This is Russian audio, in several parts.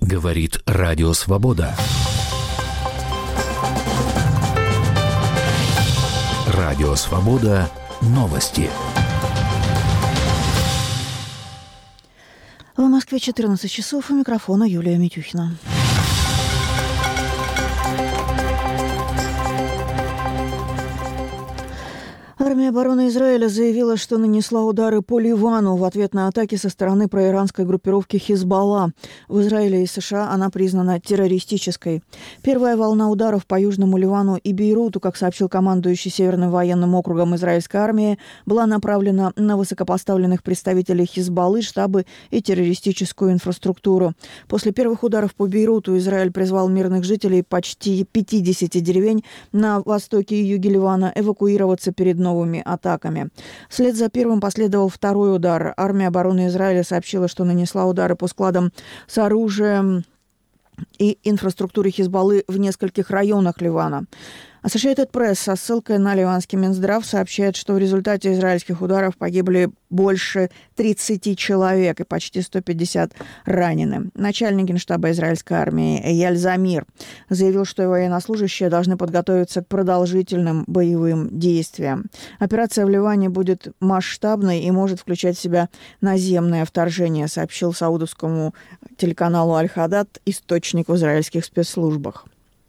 Говорит Радио Свобода. Радио Свобода. Новости. В Москве 14 часов. У микрофона Юлия Митюхина. Армия обороны Израиля заявила, что нанесла удары по Ливану в ответ на атаки со стороны проиранской группировки «Хизбалла». В Израиле и США она признана террористической. Первая волна ударов по Южному Ливану и Бейруту, как сообщил командующий Северным военным округом израильской армии, была направлена на высокопоставленных представителей «Хизбаллы», штабы и террористическую инфраструктуру. После первых ударов по Бейруту Израиль призвал мирных жителей почти 50 деревень на востоке и юге Ливана эвакуироваться перед новыми атаками. Вслед за первым последовал второй удар. Армия обороны Израиля сообщила, что нанесла удары по складам с оружием и инфраструктуре «Хизбаллы» в нескольких районах Ливана. Associated Press со ссылкой на ливанский Минздрав сообщает, что в результате израильских ударов погибли больше 30 человек и почти 150 ранены. Начальник генштаба израильской армии Эяль Замир заявил, что военнослужащие должны подготовиться к продолжительным боевым действиям. Операция в Ливане будет масштабной и может включать в себя наземное вторжение, сообщил саудовскому телеканалу Аль-Хадад источник в израильских спецслужбах.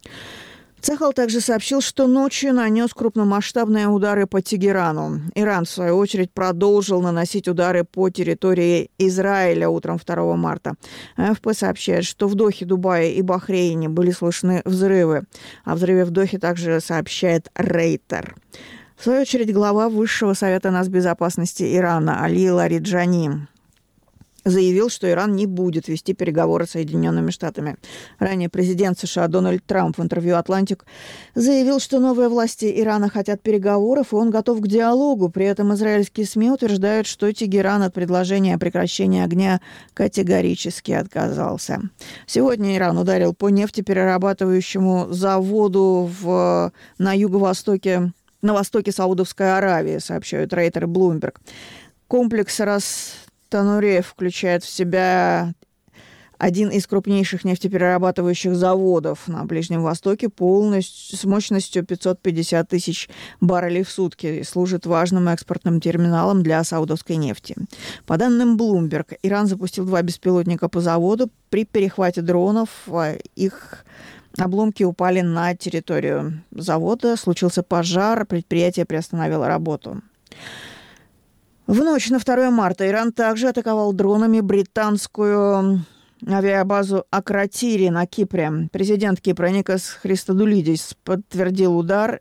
Цахал также сообщил, что ночью нанес крупномасштабные удары по Тегерану. Иран, в свою очередь, продолжил наносить удары по территории Израиля утром 2 марта. АФП сообщает, что в Дохе, Дубае и Бахрейне были слышны взрывы. О взрыве в Дохе также сообщает Рейтер. В свою очередь, глава Высшего совета нацбезопасности Ирана Али Лариджани заявил, что Иран не будет вести переговоры с Соединенными Штатами. Ранее президент США Дональд Трамп в интервью «Атлантик» заявил, что новые власти Ирана хотят переговоров, и он готов к диалогу. При этом израильские СМИ утверждают, что Тегеран от предложения о прекращении огня категорически отказался. Сегодня Иран ударил по нефтеперерабатывающему заводу на юго-востоке, на востоке Саудовской Аравии, сообщают Рейтер и Блумберг. Комплекс Тануре включает в себя один из крупнейших нефтеперерабатывающих заводов на Ближнем Востоке с мощностью 550 тысяч баррелей в сутки и служит важным экспортным терминалом для саудовской нефти. По данным Bloomberg, Иран запустил 2 беспилотника по заводу. При перехвате дронов их обломки упали на территорию завода. Случился пожар, предприятие приостановило работу. В ночь на 2 марта Иран также атаковал дронами британскую авиабазу Акротири на Кипре. Президент Кипра Никос Христодулидис подтвердил удар,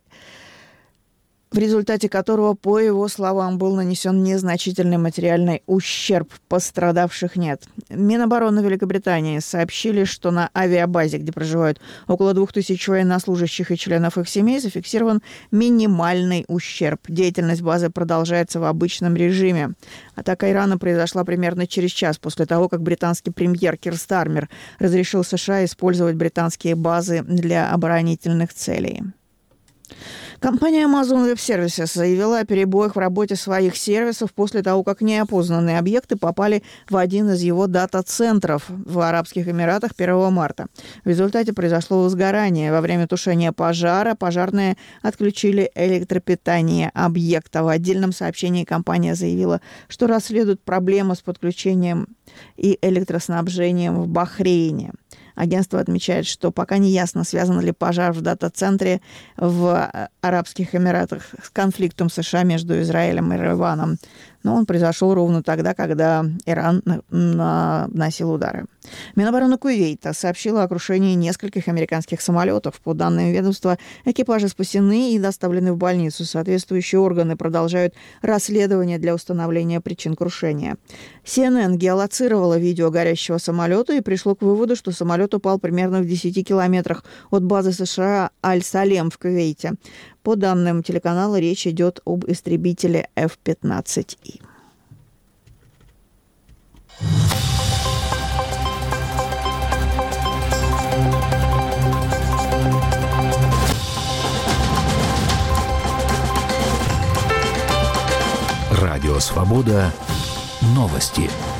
в результате которого, по его словам, был нанесен незначительный материальный ущерб. Пострадавших нет. Минобороны Великобритании сообщили, что на авиабазе, где проживают около 2000 военнослужащих и членов их семей, зафиксирован минимальный ущерб. Деятельность базы продолжается в обычном режиме. Атака Ирана произошла примерно через час после того, как британский премьер Кир Стармер разрешил США использовать британские базы для оборонительных целей. Компания Amazon Web Services заявила о перебоях в работе своих сервисов после того, как неопознанные объекты попали в один из его дата-центров в Арабских Эмиратах 1 марта. В результате произошло возгорание. Во время тушения пожара пожарные отключили электропитание объекта. В отдельном сообщении компания заявила, что расследует проблемы с подключением и электроснабжением в Бахрейне. Агентство отмечает, что пока не ясно, связан ли пожар в дата-центре в Арабских Эмиратах с конфликтом США между Израилем и Ливаном. Но он произошел ровно тогда, когда Иран наносил удары. Минобороны Кувейта сообщила о крушении нескольких американских самолетов. По данным ведомства, экипажи спасены и доставлены в больницу. Соответствующие органы продолжают расследование для установления причин крушения. CNN геолоцировала видео горящего самолета и пришло к выводу, что самолет упал примерно в 10 километрах от базы США Аль-Салем в Кувейте. По данным телеканала, речь идет об истребителе F-15И. Радио Свобода. Новости.